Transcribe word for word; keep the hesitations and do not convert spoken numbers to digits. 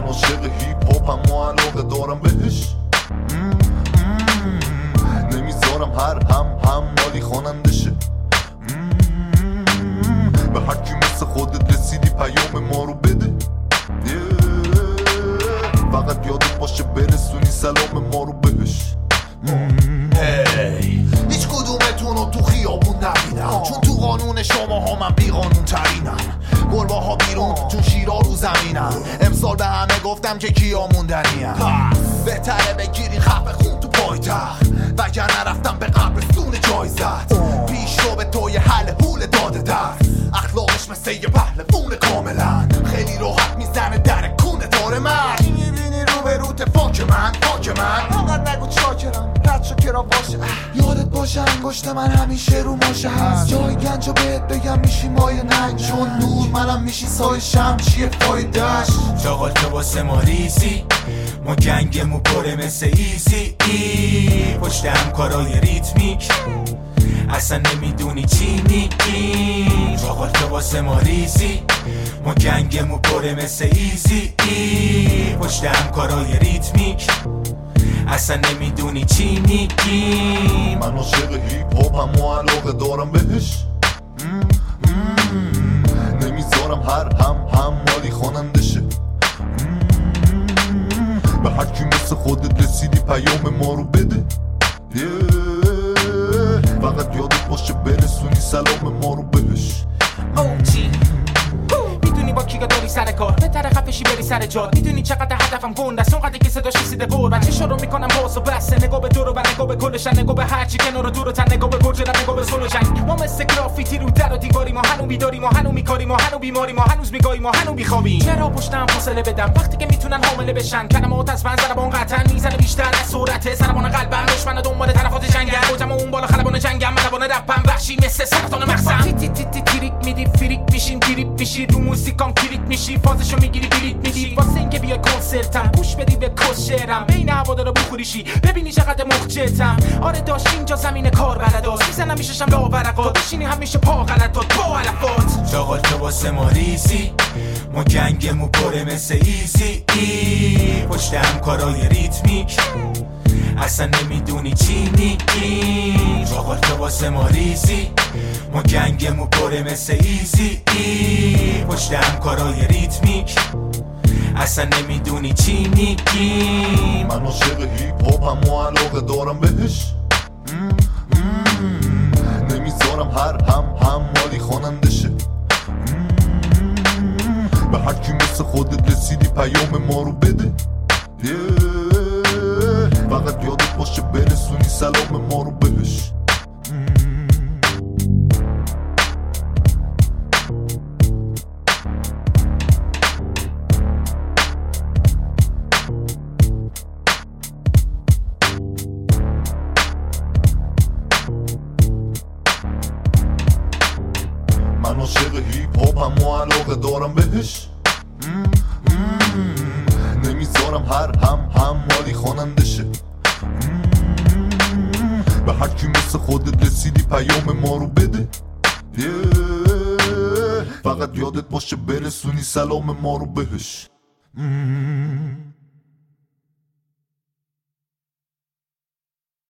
عاشق هیپ هاپم و علاقه دارم بهش، نمیذارم هر هم هم مالی خواننده شه. به هر کی مثل خودت رسیدی پیام ما رو بده، فقط یادت باشه برسونی سلام ما رو بهش. هیچ کدومتون رو تو خیابون نبینم، چون تو قانون شما ها من بی قانون ترینم. گربه ها بیرون چون شیرا رو زمینم. امسال به همه گفتم که کیا موندنیم، بهتره بگیری خفه خون تو پایتخت، وگرنه رفتم به قبرستون جایزت. پیش رو به توی حل حول داده دست، اخلاقش مثل یه پهلوون کاملا. خیلی راحت میزنه در کونه داره من، میبینی رو به رو فاک من فاک من. فقط نگو چاکرم رد شو کرا باشه، یادت باشه انگشت من همیشه رو ماشه هست. جای گنج رو بهت بگم میشی مایه ننگ، چون نور منم میشی سای شم. چیه فایدهش؟ چاقال تو واسه ما ریزی، ما گنگمو پره مثل ایزی ای. پشت همکارای ریتمیک اصلا نمیدونی چی میگی. چاقال تو واسه ما ریزی، ما گنگمو پره مثل ایزی ای. پشت همکارای ریتمیک اصلا نمیدونی چی میگی. من عاشق هیپ هاپم و علاقه دارم بهش، نمیذارم هر هم هم مالی خواننده شه. به هر کی مثل خودت رسیدی پیام ما رو بده، فقط یادت باشه برسونی سلام ما رو بهش. میدونی با کیگا داری سر کار، بهتره خفشی بری سر جاد. میدونی چقدر هدفم گنده است، اونقدر که صداش رسیده بر. بچه شروع میکنم باز و بسته، نگاه به دور و بر، نگاه به کلشن، نگاه به هرچی کنار و دور و تن، نگاه به برج رد، نگاه به سول و جنگ. ما مثل گرافیتی رو در و دیواری، ما هنو بیداری، ما هنو میکاری، ما هنو بیماری، ما هنوز میگایی، ما هنو بیخوابیم. چرا پشتم فاصله بدم وقتی که میتونن حامله بشن؟ کلمات از من ضربان قطعا میزنه بیشتر از سرعت ضربان قلبم. دشمن دنبال طرفات جنگم، خودم اون بالا خلبان جنگم. ملبان رپم وحشی مثل سرطان مغزم. تی تی تی تی تریک میدی فریک میشین، تریپ میشی رو موزیکام کلیک میشی، فازشو میگیری بلیت میدی واسه اینکه بیای کنسرتم. گوش بدی به کس شعرم، بین هوادارا بخوریشی ببینی چقدر مخجلتم. آره داشت اینجا زمین کار بلداست، میزنم میششم لاورقات، بشینی همیشه پا غلطات با علفات. چاقال تو واسه ما ریزی، ما گنگمو پره مثل ایزی ای. پشت همکارای ریتمیک اصلا نمیدونی چی میگی. چاقال تو واسه ما ریزی، ما گنگمو پره مثل ایزی ای. پشت همکارای ریتمیک اصلا نمیدونی چی میگی. من عاشق هیپ هاپم و علاقه دارم بهش، نمیذارم هر هم هم مالی خواننده شه. به هر کی مثل خودت رسیدی پیام ما رو بده، فقط یادت باشه برسونی سلام ما رو بهش. من عاشق هیپ هاپم و علاقه دارم بهش، نمیذارم هر هم هم مالی خواننده شه. به هر کی مثل خودت رسیدی پیام ما رو بده، فقط یادت باشه برسونی سلام ما رو بهش.